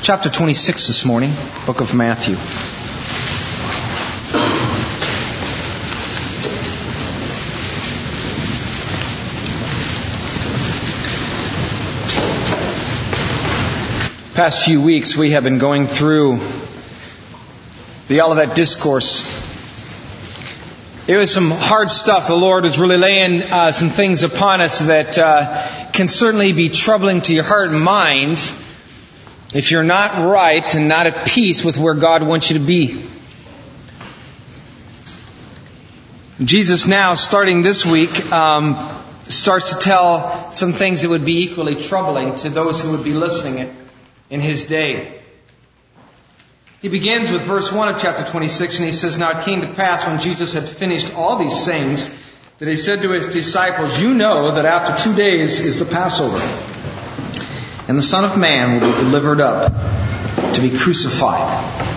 chapter 26 this morning, book of Matthew. Past few weeks we have been going through the Olivet Discourse. It was some hard stuff. The Lord was really laying some things upon us that can certainly be troubling to your heart and mind if you're not right and not at peace with where God wants you to be. Jesus now, starting this week, starts to tell some things that would be equally troubling to those who would be listening in His day. He begins with verse 1 of chapter 26, and he says, "Now it came to pass when Jesus had finished all these sayings, that He said to His disciples, 'You know that after 2 days is the Passover, and the Son of Man will be delivered up to be crucified.'"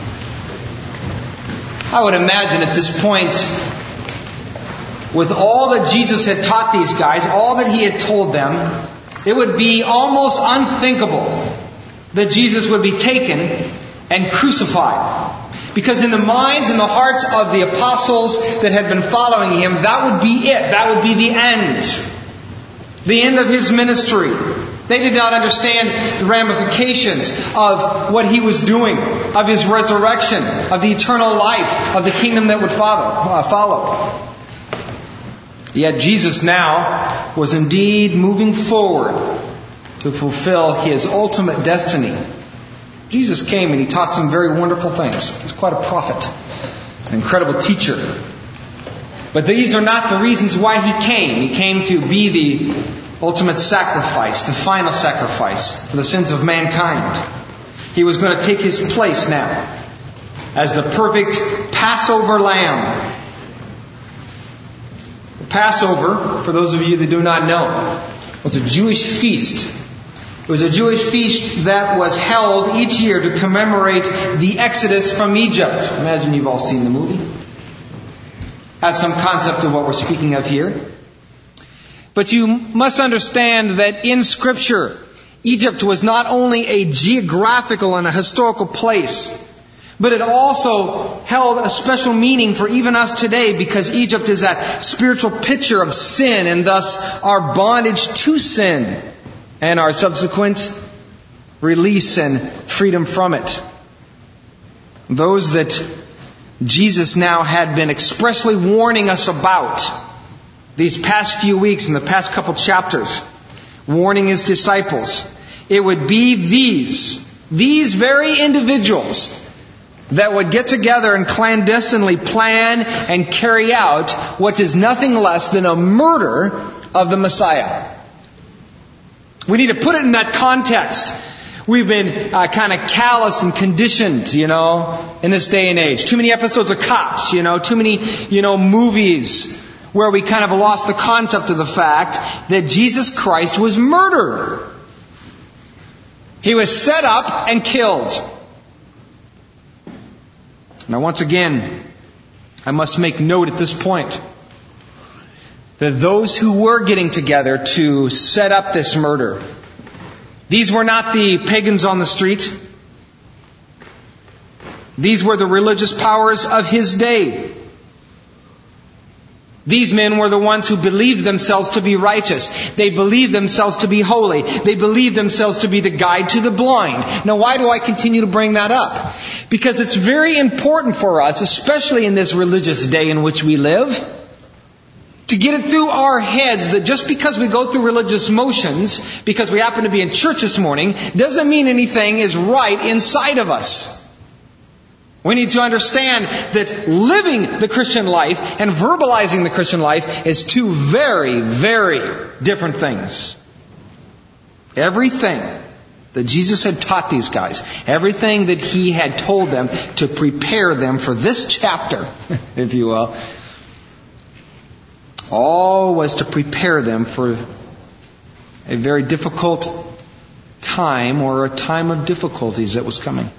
I would imagine at this point, with all that Jesus had taught these guys, all that He had told them, it would be almost unthinkable that Jesus would be taken and crucified. Because in the minds and the hearts of the apostles that had been following Him, that would be it. That would be the end. The end of His ministry. They did not understand the ramifications of what He was doing, of His resurrection, of the eternal life, of the kingdom that would follow. Yet Jesus now was indeed moving forward to fulfill His ultimate destiny. Jesus came and He taught some very wonderful things. He's quite a prophet, an incredible teacher. But these are not the reasons why He came. He came to be the ultimate sacrifice, the final sacrifice for the sins of mankind. He was going to take His place now as the perfect Passover lamb. The Passover, for those of you that do not know, was a Jewish feast. It was a Jewish feast that was held each year to commemorate the Exodus from Egypt. Imagine you've all seen the movie. Have some concept of what we're speaking of here. But you must understand that in Scripture, Egypt was not only a geographical and a historical place, but it also held a special meaning for even us today, because Egypt is that spiritual picture of sin and thus our bondage to sin and our subsequent release and freedom from it. Those that Jesus now had been expressly warning us about these past few weeks in the past couple chapters, warning His disciples. It would be these very individuals that would get together and clandestinely plan and carry out what is nothing less than a murder of the Messiah. We need to put it in that context. We've been kind of calloused and conditioned, in this day and age. Too many episodes of Cops, too many, movies where we kind of lost the concept of the fact that Jesus Christ was murdered. He was set up and killed. Now, once again, I must make note at this point that those who were getting together to set up this murder, these were not the pagans on the street. These were the religious powers of His day. These men were the ones who believed themselves to be righteous. They believed themselves to be holy. They believed themselves to be the guide to the blind. Now, why do I continue to bring that up? Because it's very important for us, especially in this religious day in which we live, to get it through our heads that just because we go through religious motions, because we happen to be in church this morning, doesn't mean anything is right inside of us. We need to understand that living the Christian life and verbalizing the Christian life is two very, very different things. Everything that Jesus had taught these guys, everything that He had told them to prepare them for this chapter, if you will, all was to prepare them for a very difficult time, or a time of difficulties that was coming.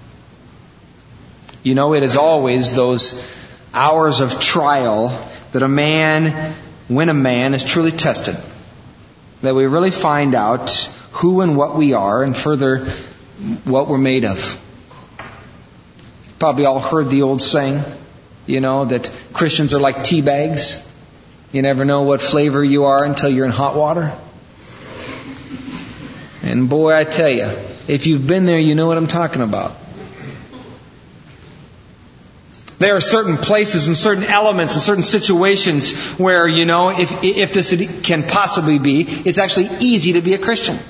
It is always those hours of trial that when a man is truly tested, that we really find out who and what we are, and further, what we're made of. Probably all heard the old saying, that Christians are like tea bags. You never know what flavor you are until you're in hot water. And boy, I tell you, if you've been there, you know what I'm talking about. There are certain places and certain elements and certain situations where, if this can possibly be, it's actually easy to be a Christian.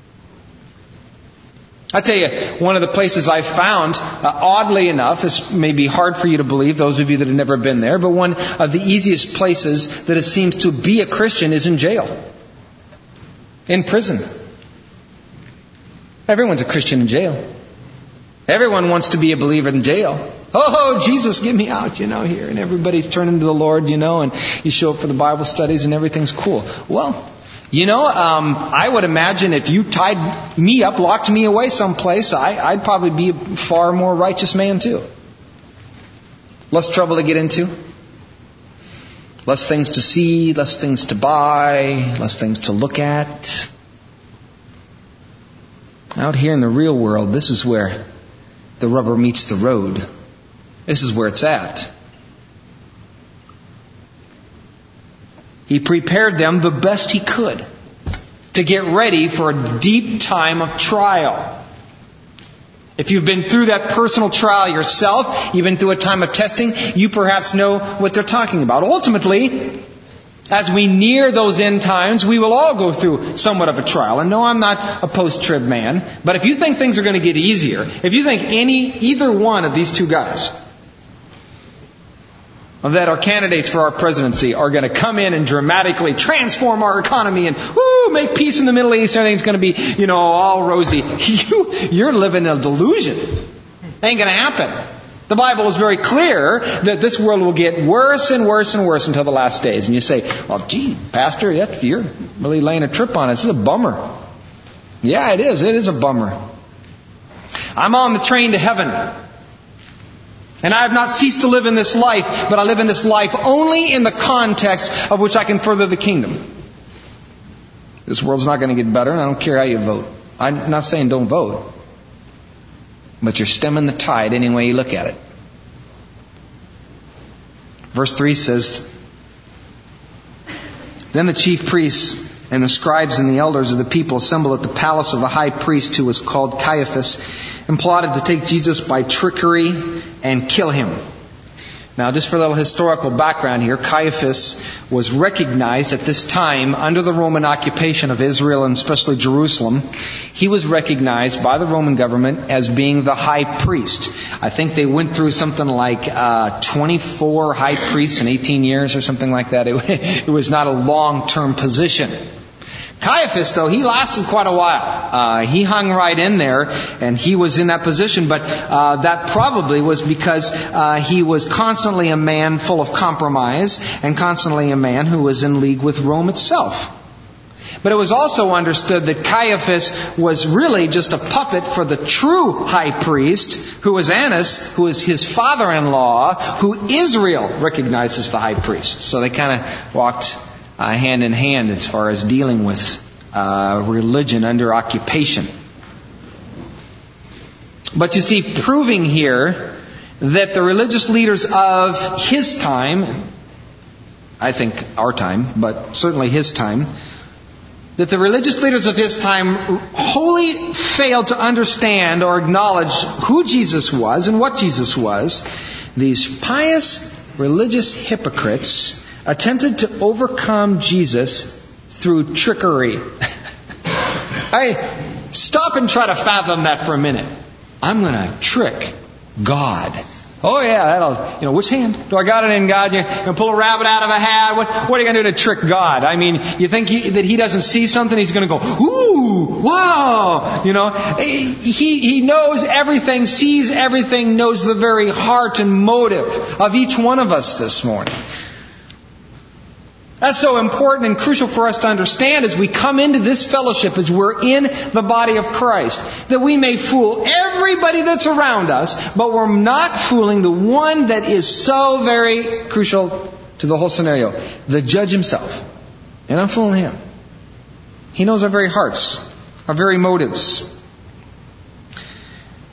I tell you, one of the places I found, oddly enough, this may be hard for you to believe, those of you that have never been there, but one of the easiest places that it seems to be a Christian is in jail. In prison. Everyone's a Christian in jail. Everyone wants to be a believer in jail. Oh, Jesus, get me out, here. And everybody's turning to the Lord, and you show up for the Bible studies and everything's cool. Well, I would imagine if you tied me up, locked me away someplace, I'd probably be a far more righteous man too. Less trouble to get into. Less things to see, less things to buy, less things to look at. Out here in the real world, this is where the rubber meets the road. This is where it's at. He prepared them the best he could to get ready for a deep time of trial. If you've been through that personal trial yourself, you've been through a time of testing, you perhaps know what they're talking about. Ultimately, as we near those end times, we will all go through somewhat of a trial. And no, I'm not a post-trib man, but if you think things are going to get easier, if you think either one of these two guys that are candidates for our presidency are going to come in and dramatically transform our economy and make peace in the Middle East, everything's going to be, all rosy. You're living in a delusion. Ain't going to happen. The Bible is very clear that this world will get worse and worse and worse until the last days. And you say, well, gee, Pastor, you're really laying a trip on it. This is a bummer. Yeah, it is. It is a bummer. I'm on the train to heaven. And I have not ceased to live in this life, but I live in this life only in the context of which I can further the kingdom. This world's not going to get better, and I don't care how you vote. I'm not saying don't vote. But you're stemming the tide any way you look at it. Verse 3 says, Then the chief priests and the scribes and the elders of the people assembled at the palace of the high priest, who was called Caiaphas, and plotted to take Jesus by trickery and kill him. Now, just for a little historical background here, Caiaphas was recognized at this time under the Roman occupation of Israel and especially Jerusalem. He was recognized by the Roman government as being the high priest. I think they went through something like 24 high priests in 18 years or something like that. It was not a long-term position. Caiaphas, though, he lasted quite a while. He hung right in there, and he was in that position, but that probably was because he was constantly a man full of compromise and constantly a man who was in league with Rome itself. But it was also understood that Caiaphas was really just a puppet for the true high priest, who was Annas, who is his father-in-law, who Israel recognized as the high priest. So they kind of walked hand in hand as far as dealing with religion under occupation. But you see, proving here that the religious leaders of his time, I think our time, but certainly his time, that the religious leaders of his time wholly failed to understand or acknowledge who Jesus was and what Jesus was. These pious religious hypocrites attempted to overcome Jesus through trickery. Stop and try to fathom that for a minute. I'm going to trick God. Oh yeah, that'll, which hand? Do I got it in God? You're going to pull a rabbit out of a hat? What are you going to do to trick God? I mean, you think that He doesn't see something? He's going to go, ooh, wow. He knows everything, sees everything, knows the very heart and motive of each one of us this morning. That's so important and crucial for us to understand as we come into this fellowship, as we're in the body of Christ, that we may fool everybody that's around us, but we're not fooling the one that is so very crucial to the whole scenario, the judge himself. And I'm fooling Him. He knows our very hearts, our very motives.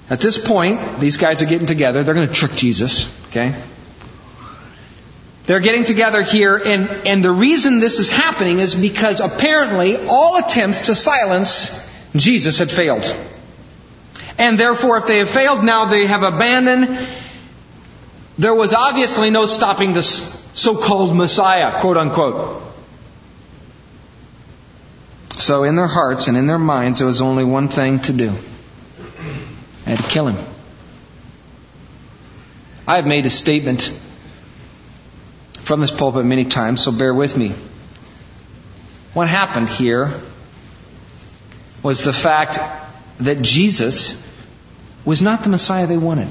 At this point, these guys are getting together. They're going to trick Jesus. Okay? They're getting together here, and the reason this is happening is because apparently all attempts to silence Jesus had failed. And therefore, if they have failed, now they have abandoned. There was obviously no stopping this so-called Messiah, quote unquote. So in their hearts and in their minds, there was only one thing to do. They had to kill him. I have made a statement from this pulpit many times, so bear with me. What happened here was the fact that Jesus was not the Messiah they wanted.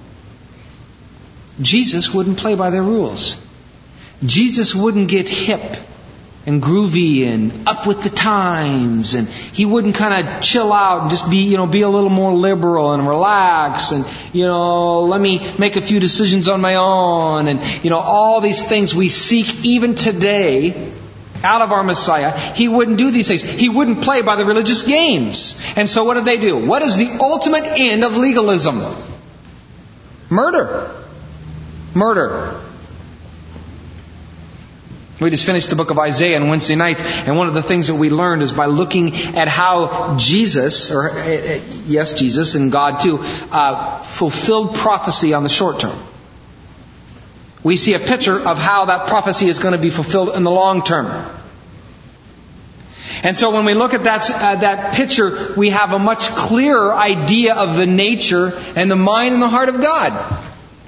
Jesus wouldn't play by their rules. Jesus wouldn't get hip and groovy and up with the times, and He wouldn't kind of chill out and just be a little more liberal and relax and, let me make a few decisions on my own and, all these things we seek even today out of our Messiah. He wouldn't do these things. He wouldn't play by the religious games. And so what did they do? What is the ultimate end of legalism? Murder. Murder. We just finished the book of Isaiah on Wednesday night, and one of the things that we learned is by looking at how Jesus and God too, fulfilled prophecy on the short term. We see a picture of how that prophecy is going to be fulfilled in the long term. And so when we look at that picture, we have a much clearer idea of the nature and the mind and the heart of God.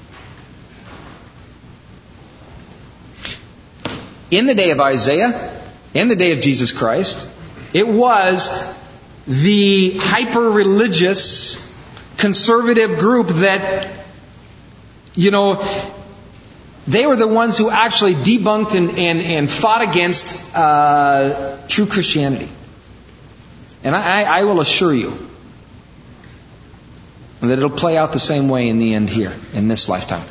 In the day of Isaiah, in the day of Jesus Christ, it was the hyper-religious, conservative group that, they were the ones who actually debunked and fought against true Christianity. And I will assure you that it'll play out the same way in the end here, in this lifetime.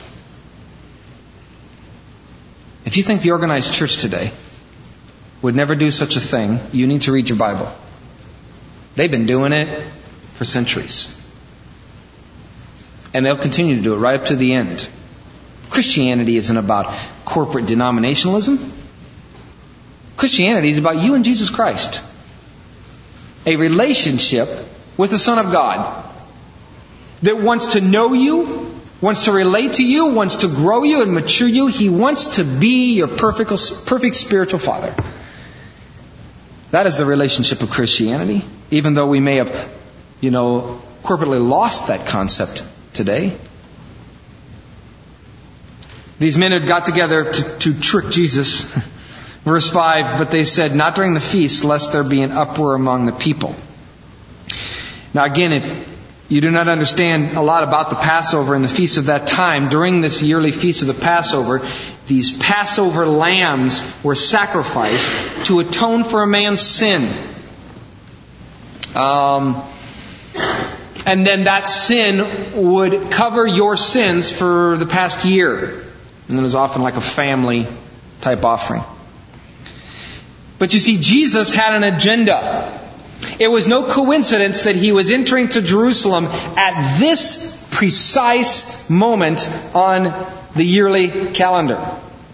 If you think the organized church today would never do such a thing, you need to read your Bible. They've been doing it for centuries. And they'll continue to do it right up to the end. Christianity isn't about corporate denominationalism. Christianity is about you and Jesus Christ. A relationship with the Son of God that wants to know you, wants to relate to you, wants to grow you and mature you. He wants to be your perfect spiritual father. That is the relationship of Christianity. Even though we may have, corporately lost that concept today. These men had got together to trick Jesus. Verse 5, but they said, not during the feast, lest there be an uproar among the people. Now again, if you do not understand a lot about the Passover and the feast of that time, during this yearly feast of the Passover, these Passover lambs were sacrificed to atone for a man's sin. And then that sin would cover your sins for the past year. And it was often like a family type offering. But you see, Jesus had an agenda. It was no coincidence that He was entering to Jerusalem at this precise moment on the yearly calendar.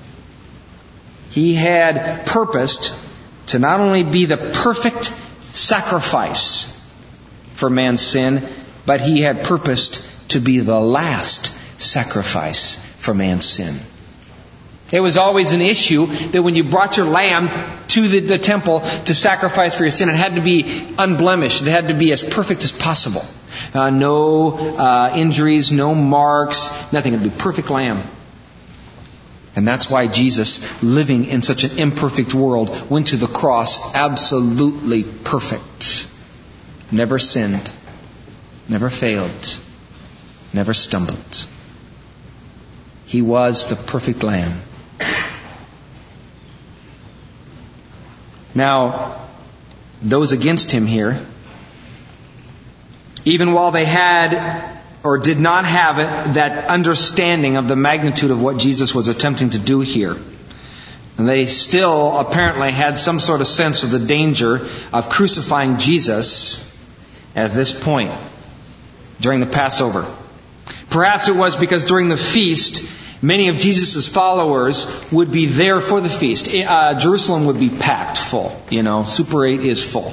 He had purposed to not only be the perfect sacrifice for man's sin, but He had purposed to be the last sacrifice for man's sin. It was always an issue that when you brought your lamb to the temple to sacrifice for your sin, it had to be unblemished. It had to be as perfect as possible. No injuries, no marks, nothing. It would be perfect lamb. And that's why Jesus, living in such an imperfect world, went to the cross absolutely perfect. Never sinned. Never failed. Never stumbled. He was the perfect lamb. Now, those against Him here, even while they had or did not have that understanding of the magnitude of what Jesus was attempting to do here, and they still apparently had some sort of sense of the danger of crucifying Jesus at this point. during the Passover. Perhaps it was because during the feast, many of Jesus' followers would be there for the feast. Jerusalem would be packed full. Super 8 is full.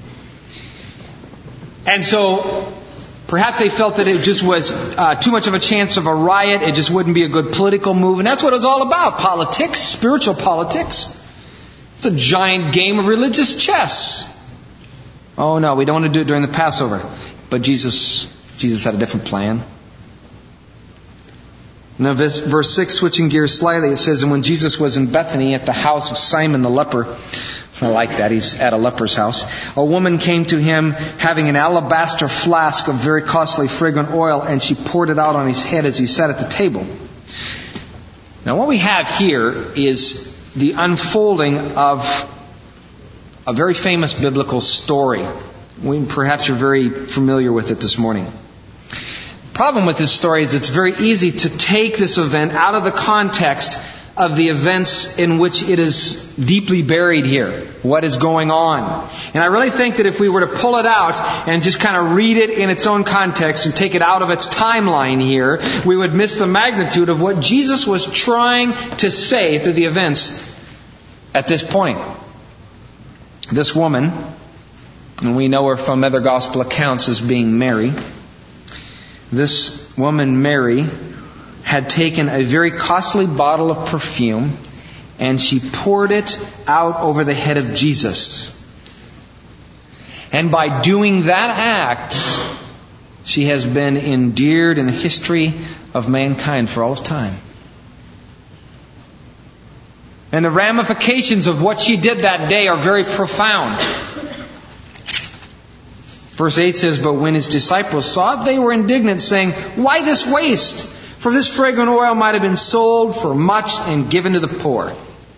And so, perhaps they felt that it just was too much of a chance of a riot. It just wouldn't be a good political move. And that's what it was all about. Politics, spiritual politics. It's a giant game of religious chess. Oh no, we don't want to do it during the Passover. But Jesus had a different plan. Now verse 6, switching gears slightly, it says, and when Jesus was in Bethany at the house of Simon the leper, I like that, he's at a leper's house, a woman came to him having an alabaster flask of very costly fragrant oil, and she poured it out on his head as he sat at the table. Now what we have here is the unfolding of a very famous biblical story. Perhaps you're very familiar with it this morning. The problem with this story is it's very easy to take this event out of the context of the events in which it is deeply buried here. What is going on? And I really think that if we were to pull it out and just kind of read it in its own context and take it out of its timeline here, we would miss the magnitude of what Jesus was trying to say through the events at this point. This woman, and we know her from other gospel accounts as being Mary, this woman, Mary, had taken a very costly bottle of perfume and she poured it out over the head of Jesus. And by doing that act, she has been endeared in the history of mankind for all of time. And the ramifications of what she did that day are very profound. Verse 8 says, but when his disciples saw it, they were indignant, saying, why this waste? For this fragrant oil might have been sold for much and given to the poor.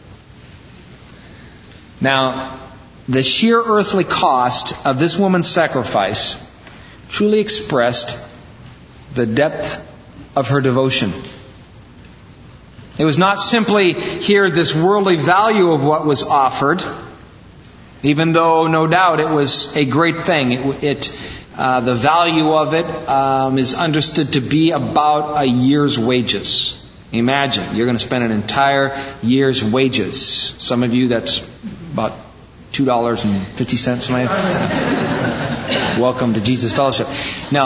Now, the sheer earthly cost of this woman's sacrifice truly expressed the depth of her devotion. It was not simply here this worldly value of what was offered, even though no doubt it was a great thing. The value of it is understood to be about a year's wages. Imagine, you're going to spend an entire year's wages. Some of you, that's about $2.50. Welcome to Jesus Fellowship. No,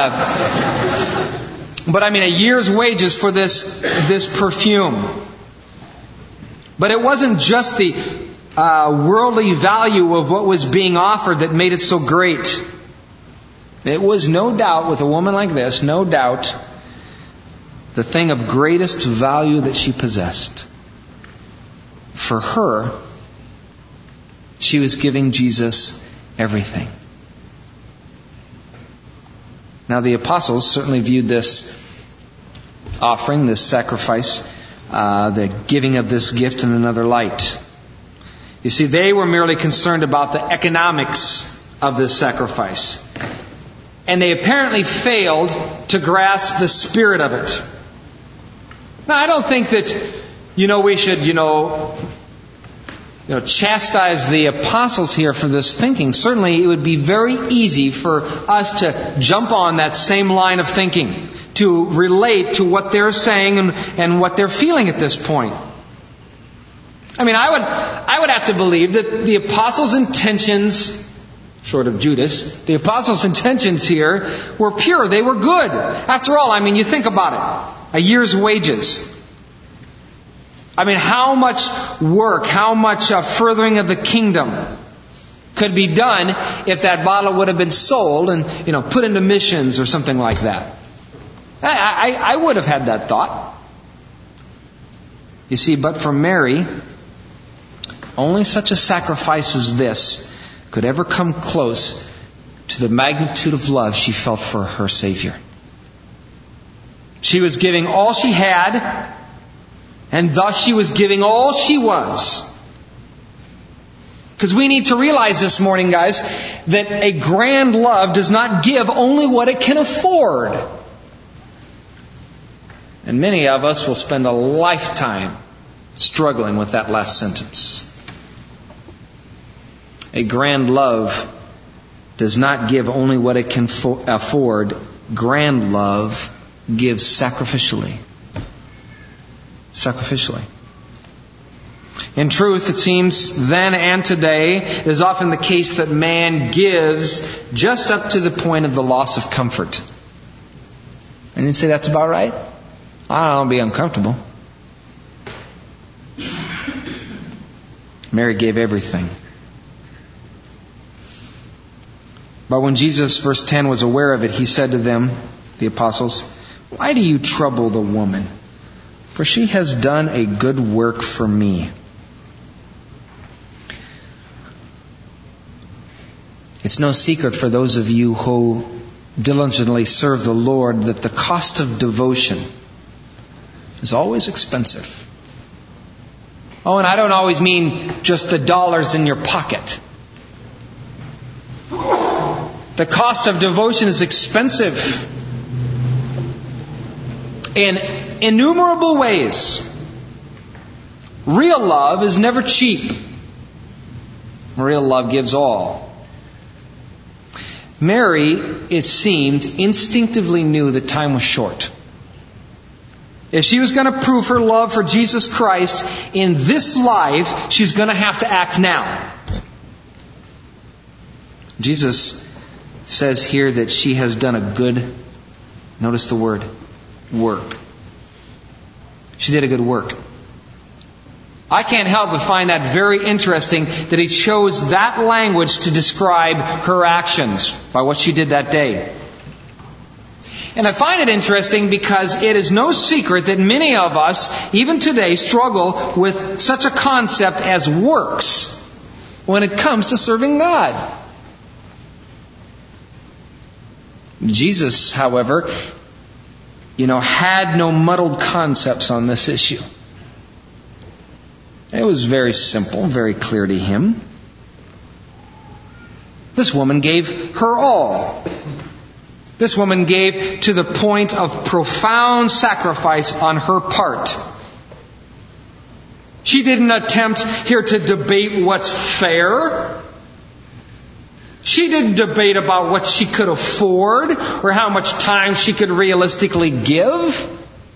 but I mean a year's wages for this perfume. But it wasn't just the worldly value of what was being offered that made it so great. It was no doubt, with a woman like this, no doubt, the thing of greatest value that she possessed. For her, she was giving Jesus everything. Now the apostles certainly viewed this offering, this sacrifice, the giving of this gift in another light. You see, they were merely concerned about the economics of this sacrifice. And they apparently failed to grasp the spirit of it. Now, I don't think that, we should, chastise the apostles here for this thinking. Certainly, it would be very easy for us to jump on that same line of thinking, to relate to what they're saying and what they're feeling at this point. I mean, I would have to believe that the apostles' intentions, short of Judas, the apostles' intentions here were pure. They were good. After all, you think about it. A year's wages. How much work, how much furthering of the kingdom could be done if that bottle would have been sold and, put into missions or something like that. I would have had that thought. You see, but for Mary, only such a sacrifice as this could ever come close to the magnitude of love she felt for her Savior. She was giving all she had, and thus she was giving all she was. Because we need to realize this morning, guys, that a grand love does not give only what it can afford. And many of us will spend a lifetime struggling with that last sentence. A grand love does not give only what it can afford. grand love gives sacrificially. Sacrificially. In truth, it seems then and today, it is often the case that man gives just up to the point of the loss of comfort. And you'd say that's about right? I don't want to be uncomfortable. Mary gave everything. But when Jesus, verse 10, was aware of it, He said to them, the apostles, "Why do you trouble the woman? For she has done a good work for me." It's no secret for those of you who diligently serve the Lord that the cost of devotion is always expensive. Oh, and I don't always mean just the dollars in your pocket. The cost of devotion is expensive in innumerable ways. Real love is never cheap. Real love gives all. Mary, it seemed, instinctively knew that time was short. If she was going to prove her love for Jesus Christ in this life, she's going to have to act now. Jesus says here that she has done a good, notice the word, work. She did a good work. I can't help but find that very interesting that He chose that language to describe her actions by what she did that day. And I find it interesting because it is no secret that many of us, even today, struggle with such a concept as works when it comes to serving God. Jesus, however, had no muddled concepts on this issue. It was very simple, very clear to Him. This woman gave her all. This woman gave to the point of profound sacrifice on her part. She didn't attempt here to debate what's fair. She didn't debate about what she could afford or how much time she could realistically give.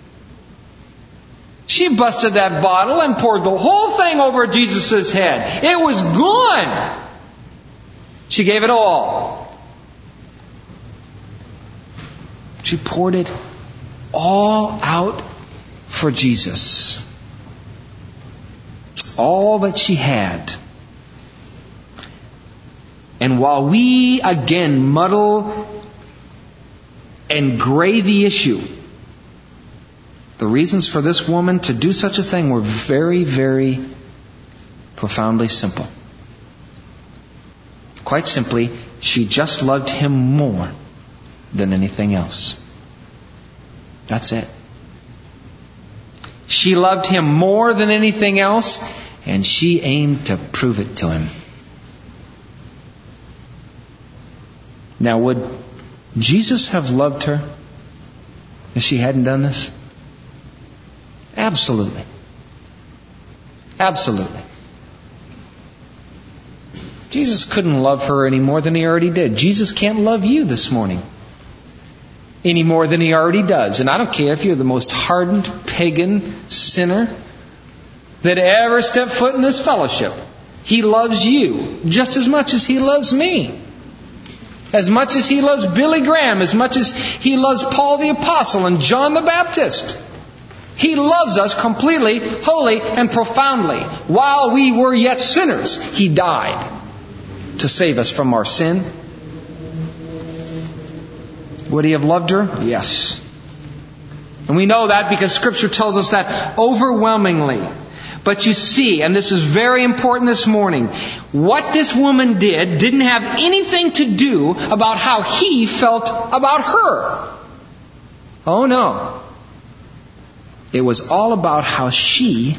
She busted that bottle and poured the whole thing over Jesus' head. It was gone. She gave it all. She poured it all out for Jesus. All that she had. And while we again muddle and gray the issue, the reasons for this woman to do such a thing were very, very profoundly simple. Quite simply, she just loved Him more than anything else. That's it. She loved Him more than anything else, and she aimed to prove it to Him. Now, would Jesus have loved her if she hadn't done this? Absolutely. Absolutely. Jesus couldn't love her any more than He already did. Jesus can't love you this morning any more than He already does. And I don't care if you're the most hardened pagan sinner that ever stepped foot in this fellowship. He loves you just as much as He loves me. As much as He loves Billy Graham, as much as He loves Paul the Apostle and John the Baptist. He loves us completely, wholly, and profoundly. While we were yet sinners, He died to save us from our sin. Would He have loved her? Yes. And we know that because Scripture tells us that overwhelmingly. But you see, and this is very important this morning, what this woman didn't have anything to do about how He felt about her. Oh no. It was all about how she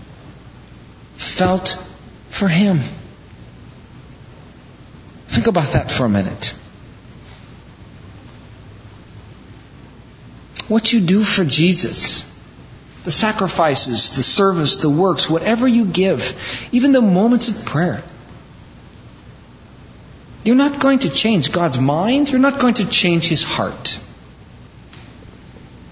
felt for Him. Think about that for a minute. What you do for Jesus, the sacrifices, the service, the works, whatever you give, even the moments of prayer, you're not going to change God's mind. You're not going to change His heart.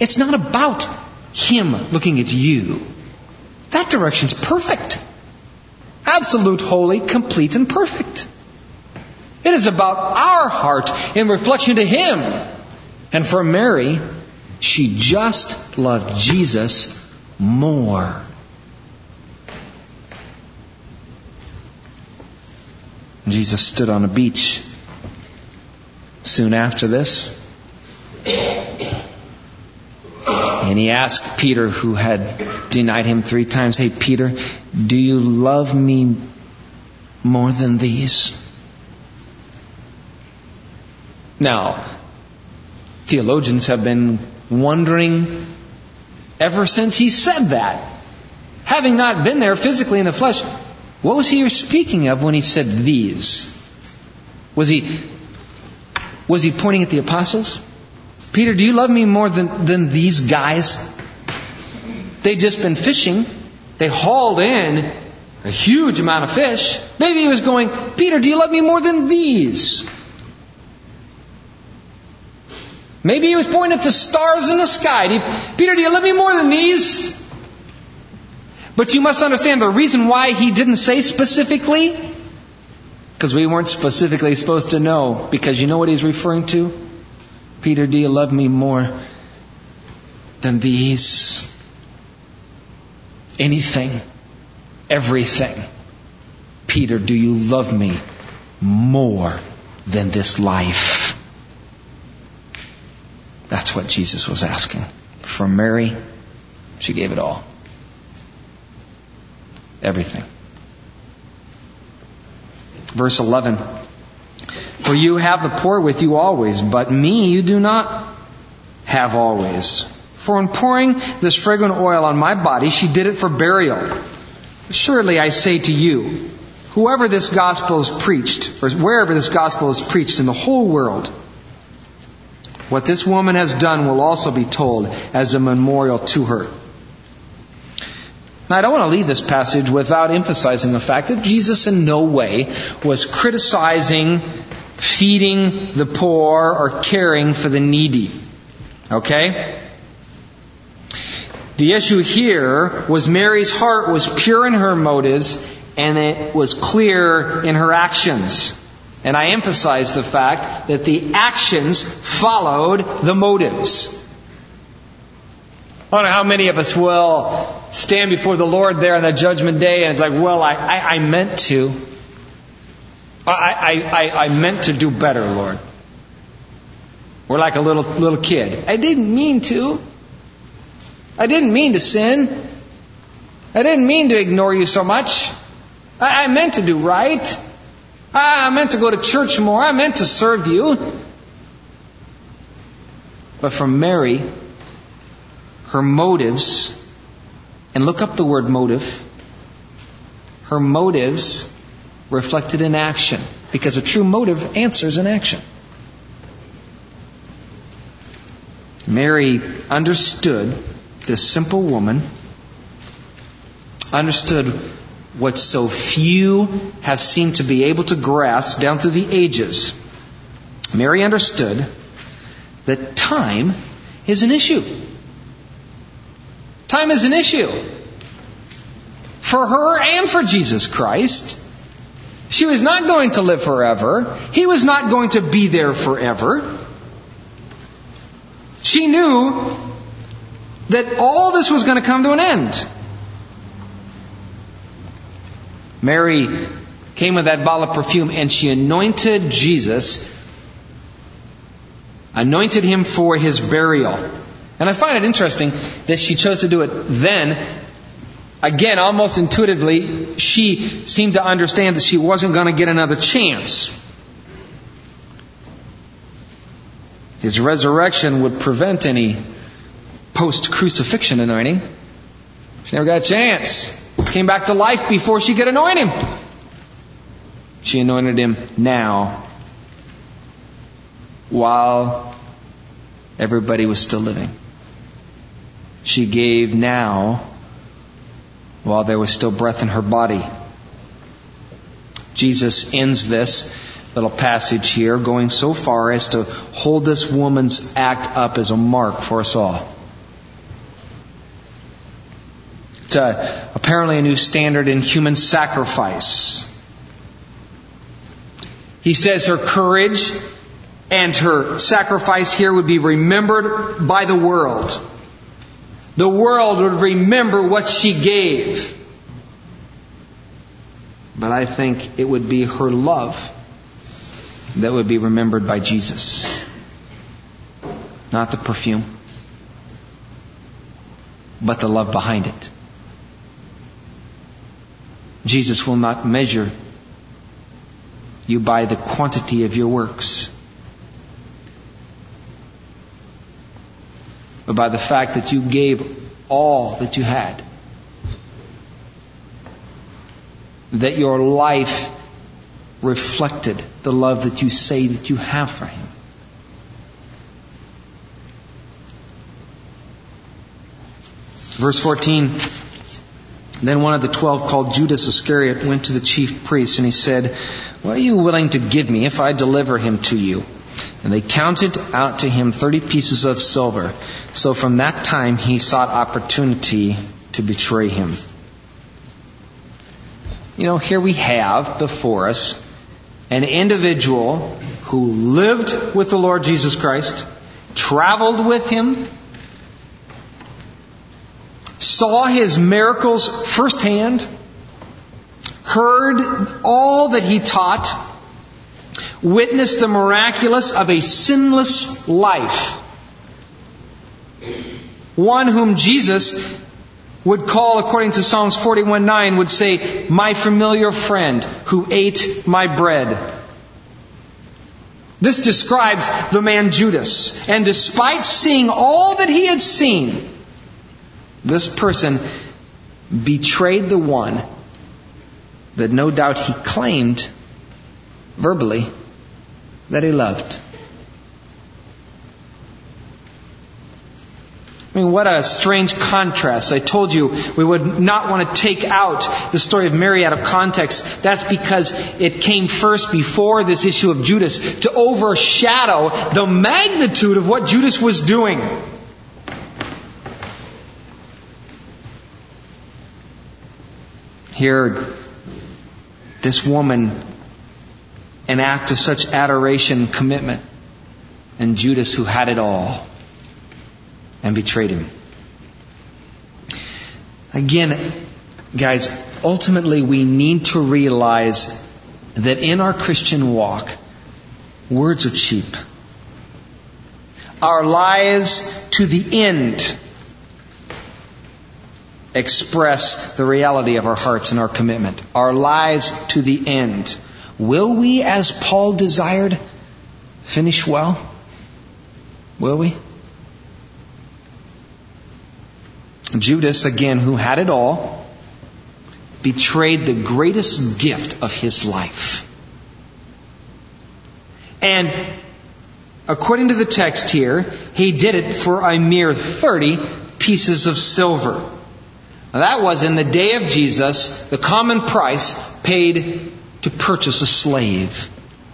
It's not about Him looking at you. That direction's perfect. Absolute, holy, complete, and perfect. It is about our heart in reflection to Him. And for Mary, she just loved Jesus more. Jesus stood on a beach soon after this. And He asked Peter, who had denied Him 3 times, "Hey, Peter, do you love me more than these?" Now, theologians have been wondering ever since He said that. Having not been there physically in the flesh, what was He speaking of when He said these? Was He pointing at the apostles? Peter, do you love me more than these guys? They'd just been fishing. They hauled in a huge amount of fish. Maybe He was going, Peter, do you love me more than these? Maybe He was pointing at the stars in the sky. Peter, do you love me more than these? But you must understand the reason why He didn't say specifically. Because we weren't specifically supposed to know. Because you know what He's referring to? Peter, do you love me more than these? Anything. Everything. Peter, do you love me more than this life? That's what Jesus was asking. For Mary, she gave it all. Everything. Verse 11. For you have the poor with you always, but me you do not have always. For in pouring this fragrant oil on my body, she did it for burial. Surely I say to you, wherever this gospel is preached in the whole world, what this woman has done will also be told as a memorial to her. Now, I don't want to leave this passage without emphasizing the fact that Jesus in no way was criticizing feeding the poor or caring for the needy. Okay? The issue here was Mary's heart was pure in her motives and it was clear in her actions. And I emphasize the fact that the actions followed the motives. I don't know how many of us will stand before the Lord there on that judgment day and it's like, well, I meant to. I meant to do better, Lord. We're like a little kid. I didn't mean to. I didn't mean to sin. I didn't mean to ignore you so much. I meant to do right. I meant to go to church more. I meant to serve you. But for Mary, her motives, and look up the word motive, her motives reflected in action. Because a true motive answers in action. Mary understood, this simple woman, understood what so few have seemed to be able to grasp down through the ages. Mary understood that time is an issue. Time is an issue. For her and for Jesus Christ. She was not going to live forever. He was not going to be there forever. She knew that all this was going to come to an end. Mary came with that bottle of perfume and she anointed Jesus, anointed Him for His burial. And I find it interesting that she chose to do it then. Again, almost intuitively, she seemed to understand that she wasn't going to get another chance. His resurrection would prevent any post-crucifixion anointing. She never got a chance. Came back to life before she could anoint Him. She anointed Him now, while everybody was still living. She gave now, while there was still breath in her body. Jesus ends this little passage here going so far as to hold this woman's act up as a mark for us all. It's apparently a new standard in human sacrifice. He says her courage and her sacrifice here would be remembered by the world. The world would remember what she gave. But I think it would be her love that would be remembered by Jesus. Not the perfume, but the love behind it. Jesus will not measure you by the quantity of your works, but by the fact that you gave all that you had. That your life reflected the love that you say that you have for Him. Verse 14, then one of the 12, called Judas Iscariot, went to the chief priests, and he said, "What are you willing to give me if I deliver him to you?" And they counted out to him 30 pieces of silver. So from that time he sought opportunity to betray him. Here we have before us an individual who lived with the Lord Jesus Christ, traveled with Him, saw His miracles firsthand, heard all that He taught, witnessed the miraculous of a sinless life. One whom Jesus would call, according to Psalms 41:9, would say, "My familiar friend who ate my bread." This describes the man Judas. And despite seeing all that he had seen, this person betrayed the one that no doubt he claimed verbally that he loved. What a strange contrast. I told you we would not want to take out the story of Mary out of context. That's because it came first before this issue of Judas to overshadow the magnitude of what Judas was doing. Here, this woman, an act of such adoration and commitment, and Judas, who had it all, and betrayed him. Again, guys, ultimately we need to realize that in our Christian walk, words are cheap. Our lives to the end express the reality of our hearts and our commitment. Our lives to the end. Will we, as Paul desired, finish well? Will we? Judas, again, who had it all, betrayed the greatest gift of his life. And according to the text here, he did it for a mere 30 pieces of silver. Now that was, in the day of Jesus, the common price paid to purchase a slave.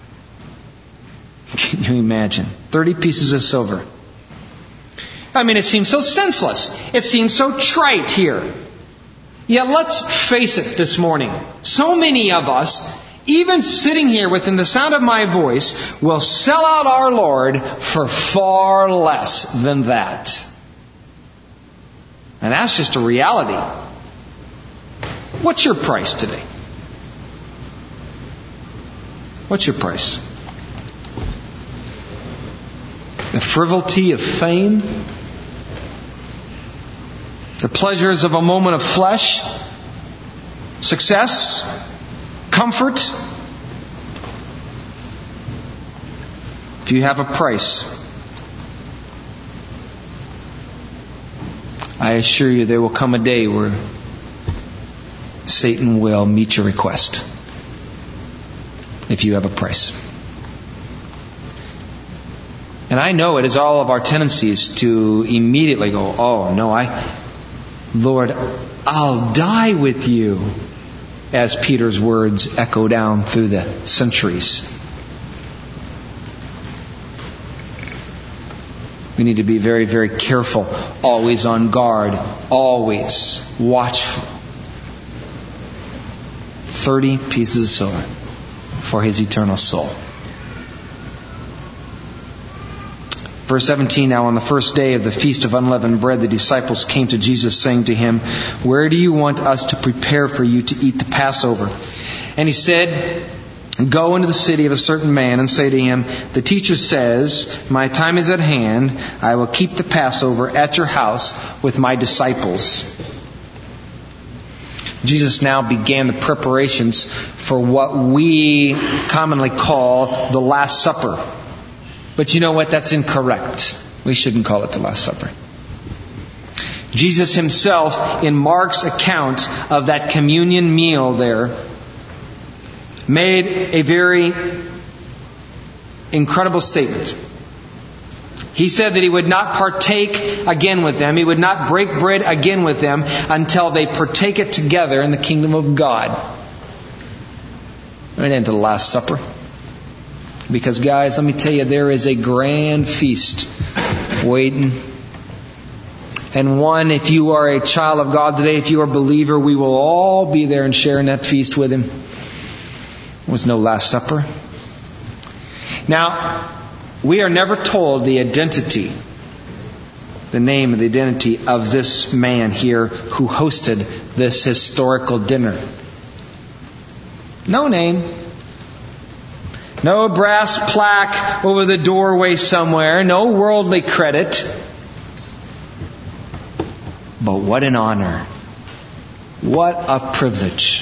Can you imagine? 30 pieces of silver. It seems so senseless. It seems so trite here. Yet let's face it this morning. So many of us, even sitting here within the sound of my voice, will sell out our Lord for far less than that. And that's just a reality. What's your price today? What's your price? The frivolity of fame? The pleasures of a moment of flesh? Success? Comfort? If you have a price, I assure you there will come a day where Satan will meet your request. If you have a price. And I know it is all of our tendencies to immediately go, "Oh, no, Lord, I'll die with you," as Peter's words echo down through the centuries. We need to be very, very careful, always on guard, always watchful. 30 pieces of silver for his eternal soul. Verse 17, now on the first day of the Feast of Unleavened Bread, the disciples came to Jesus saying to him, "Where do you want us to prepare for you to eat the Passover?" And he said, "Go into the city of a certain man and say to him, the teacher says, my time is at hand. I will keep the Passover at your house with my disciples." Jesus now began the preparations for what we commonly call the Last Supper. But you know what? That's incorrect. We shouldn't call it the Last Supper. Jesus himself, in Mark's account of that communion meal there, made a very incredible statement. He said that he would not partake again with them. He would not break bread again with them until they partake it together in the kingdom of God. Right into the Last Supper. Because guys, let me tell you, there is a grand feast waiting. And one, if you are a child of God today, if you are a believer, we will all be there and share in that feast with Him. There was no Last Supper. Now, we are never told the identity, the name and the identity of this man here who hosted this historical dinner. No name. No brass plaque over the doorway somewhere. No worldly credit. But what an honor. What a privilege.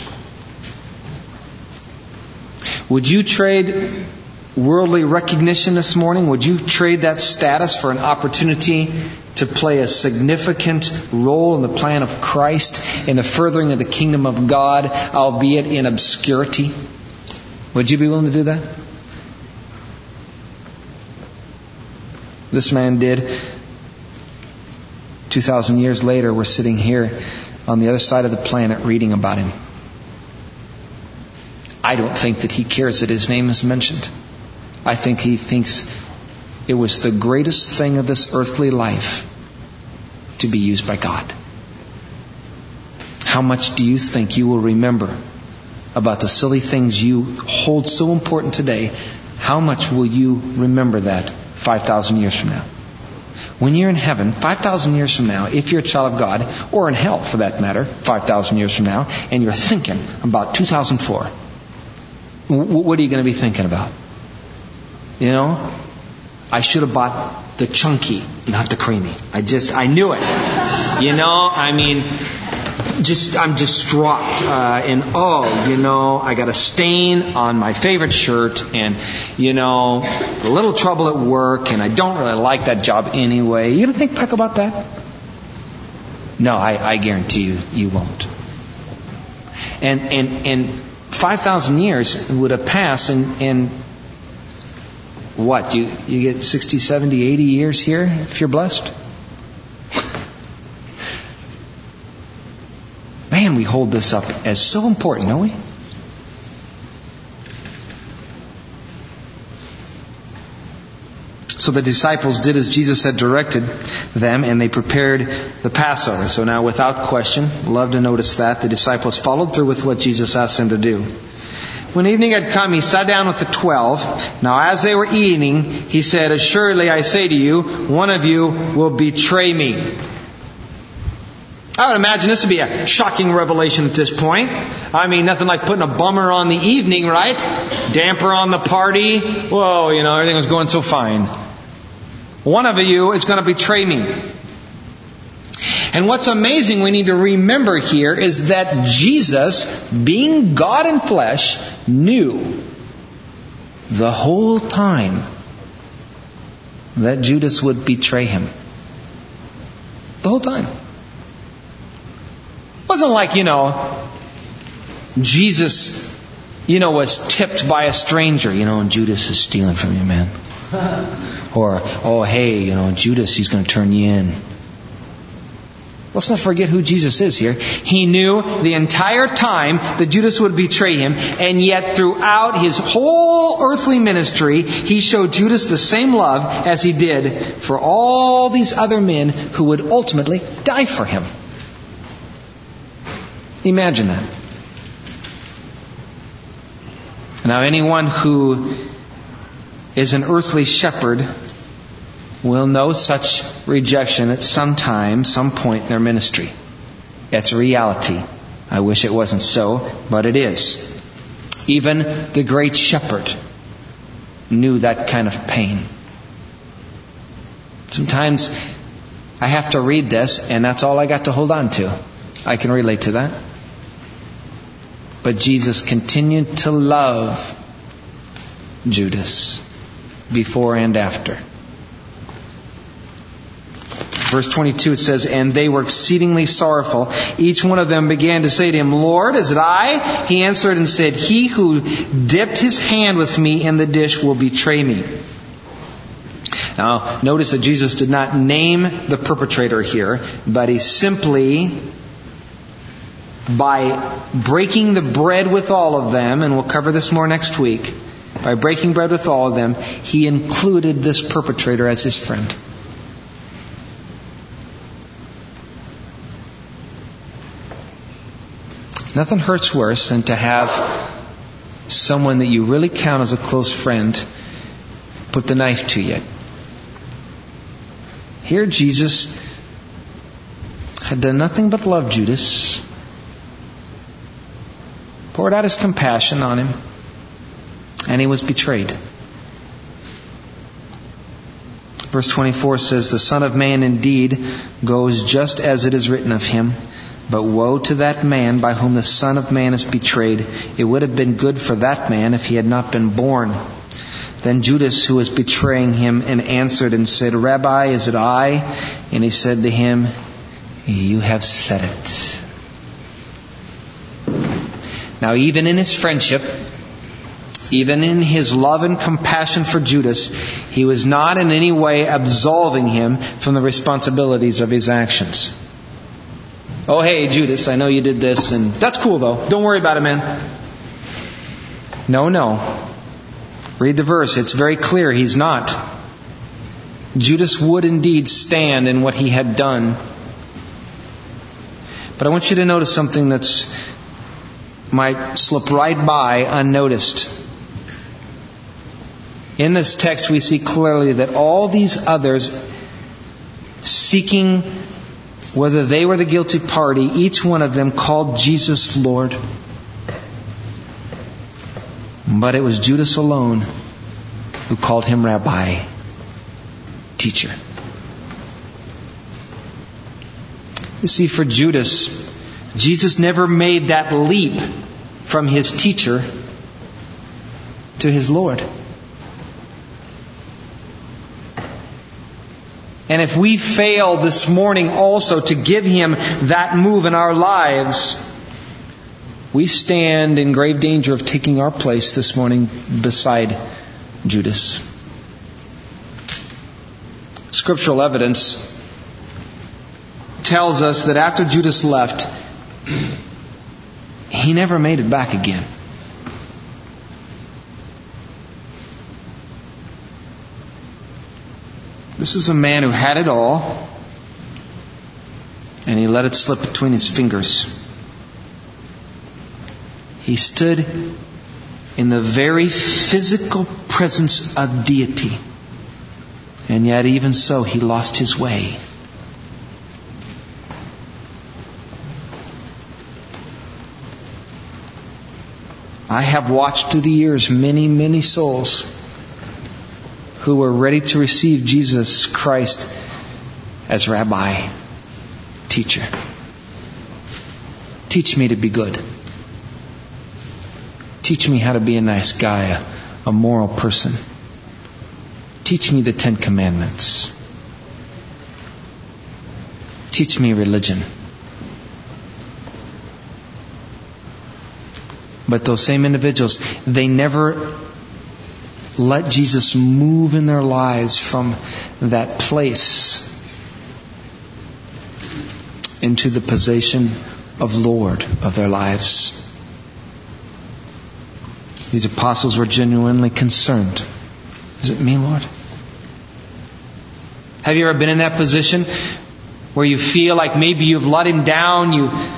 Would you trade worldly recognition this morning? Would you trade that status for an opportunity to play a significant role in the plan of Christ, in the furthering of the kingdom of God, albeit in obscurity? Would you be willing to do that? This man did. 2,000 years later, we're sitting here on the other side of the planet reading about him. I don't think that he cares that his name is mentioned. I think he thinks it was the greatest thing of this earthly life to be used by God. How much do you think you will remember about the silly things you hold so important today? How much will you remember that 5,000 years from now? When you're in heaven, 5,000 years from now, if you're a child of God, or in hell for that matter, 5,000 years from now, and you're thinking about 2004, what are you going to be thinking about? You know, I should have bought the chunky, not the creamy. I knew it. You know, I mean, I'm distraught. I got a stain on my favorite shirt, and, a little trouble at work, and I don't really like that job anyway. You don't think back about that? No, I guarantee you won't. And 5,000 years would have passed, and what? You get 60, 70, 80 years here if you're blessed? Man, we hold this up as so important, don't we? So the disciples did as Jesus had directed them, and they prepared the Passover. So now, without question, love to notice that the disciples followed through with what Jesus asked them to do. When evening had come, he sat down with the 12. Now as they were eating, he said, "Assuredly I say to you, one of you will betray me." I would imagine this would be a shocking revelation at this point. I mean, nothing like putting a bummer on the evening, right? Damper on the party. Whoa, everything was going so fine. One of you is going to betray me. And what's amazing we need to remember here is that Jesus, being God in flesh, knew the whole time that Judas would betray him. The whole time. It wasn't like, Jesus, was tipped by a stranger, and Judas is stealing from you, man. Or, oh, hey, Judas, he's going to turn you in. Let's not forget who Jesus is here. He knew the entire time that Judas would betray him, and yet throughout his whole earthly ministry, he showed Judas the same love as he did for all these other men who would ultimately die for him. Imagine that. Now, anyone who is an earthly shepherd will know such rejection at some time, some point in their ministry. That's a reality. I wish it wasn't so, but it is. Even the great shepherd knew that kind of pain. Sometimes I have to read this, and that's all I got to hold on to. I can relate to that. But Jesus continued to love Judas before and after. Verse 22, it says, "And they were exceedingly sorrowful. Each one of them began to say to him, 'Lord, is it I?' He answered and said, 'He who dipped his hand with me in the dish will betray me.'" Now, notice that Jesus did not name the perpetrator here, but he simply, by breaking the bread with all of them, and we'll cover this more next week, by breaking bread with all of them, he included this perpetrator as his friend. Nothing hurts worse than to have someone that you really count as a close friend put the knife to you. Here Jesus had done nothing but love Judas, poured out his compassion on him, and he was betrayed. Verse 24 says, "The Son of Man indeed goes just as it is written of him. But woe to that man by whom the Son of Man is betrayed. It would have been good for that man if he had not been born." Then Judas, who was betraying him, and answered and said, "Rabbi, is it I?" And he said to him, "You have said it." Now, even in his friendship, even in his love and compassion for Judas, he was not in any way absolving him from the responsibilities of his actions. "Oh, hey, Judas, I know you did this, and that's cool, though. Don't worry about it, man." No. Read the verse. It's very clear he's not. Judas would indeed stand in what he had done. But I want you to notice something that's might slip right by unnoticed. In this text, we see clearly that all these others seeking whether they were the guilty party, each one of them called Jesus Lord. But it was Judas alone who called him Rabbi, teacher. You see, for Judas, Jesus never made that leap from his teacher to his Lord. And if we fail this morning also to give him that move in our lives, we stand in grave danger of taking our place this morning beside Judas. Scriptural evidence tells us that after Judas left, he never made it back again. This is a man who had it all, and he let it slip between his fingers. He stood in the very physical presence of deity, and yet even so, he lost his way. I have watched through the years many, many souls who were ready to receive Jesus Christ as Rabbi, teacher. Teach me to be good. Teach me how to be a nice guy, a moral person. Teach me the 10 Commandments. Teach me religion. But those same individuals, they never let Jesus move in their lives from that place into the position of Lord of their lives. These apostles were genuinely concerned. Is it me, Lord? Have you ever been in that position where you feel like maybe you've let Him down?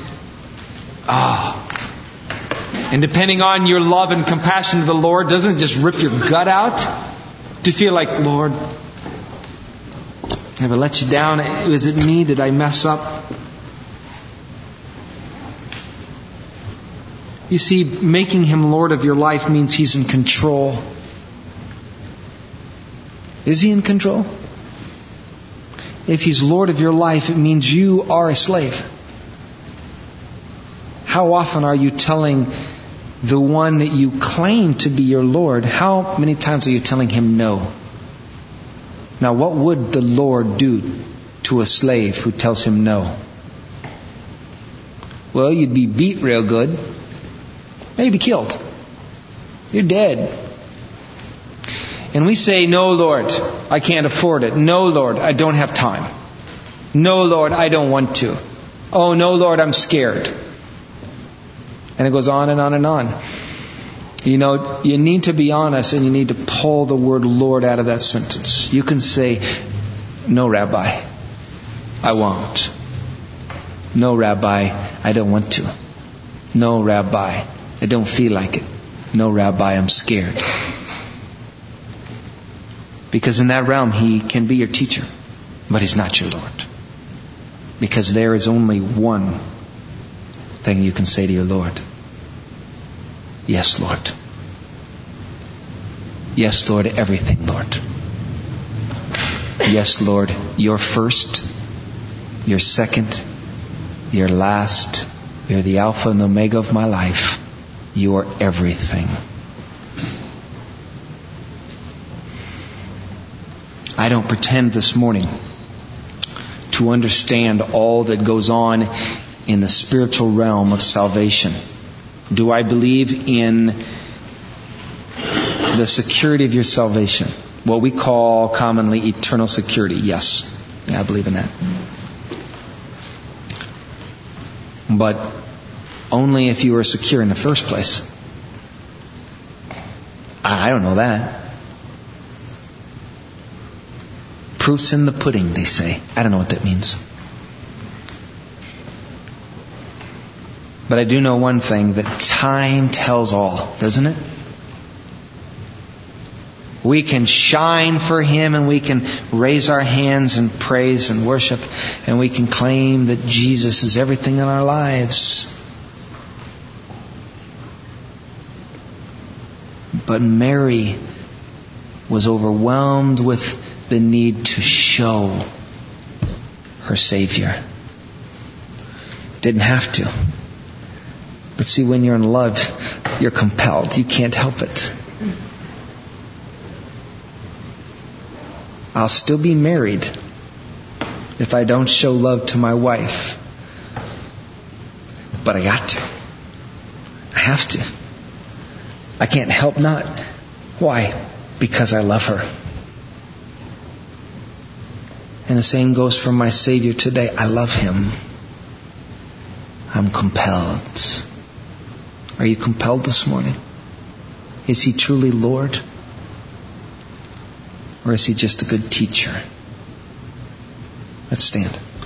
And depending on your love and compassion to the Lord, doesn't it just rip your gut out? Do you feel like, Lord, have I let you down? Is it me? Did I mess up? You see, making Him Lord of your life means He's in control. Is He in control? If He's Lord of your life, it means you are a slave. How often are you telling the one that you claim to be your Lord, how many times are you telling Him no? Now, what would the Lord do to a slave who tells Him no? Well, you'd be beat real good. Maybe killed. You're dead. And we say, no, Lord, I can't afford it. No, Lord, I don't have time. No, Lord, I don't want to. Oh, no, Lord, I'm scared. And it goes on and on and on. You know, you need to be honest and you need to pull the word Lord out of that sentence. You can say, no, Rabbi, I won't. No, Rabbi, I don't want to. No, Rabbi, I don't feel like it. No, Rabbi, I'm scared. Because in that realm, He can be your teacher, but He's not your Lord. Because there is only one thing you can say to your Lord. Yes, Lord. Yes, Lord, everything, Lord. Yes, Lord, you're first, you're second, you're last, you're the Alpha and the Omega of my life. You are everything. I don't pretend this morning to understand all that goes on in the spiritual realm of salvation. Do I believe in the security of your salvation? What we call commonly eternal security. Yes. Yeah, I believe in that. But only if you are secure in the first place. I don't know that. Proof's in the pudding, they say. I don't know what that means. But I do know one thing, that time tells all, doesn't it? We can shine for Him and we can raise our hands in praise and worship and we can claim that Jesus is everything in our lives. But Mary was overwhelmed with the need to show her Savior. Didn't have to. But see, when you're in love, you're compelled. You can't help it. I'll still be married if I don't show love to my wife. But I got to. I have to. I can't help not. Why? Because I love her. And the same goes for my Savior today. I love Him. I'm compelled. Are you compelled this morning? Is He truly Lord? Or is He just a good teacher? Let's stand.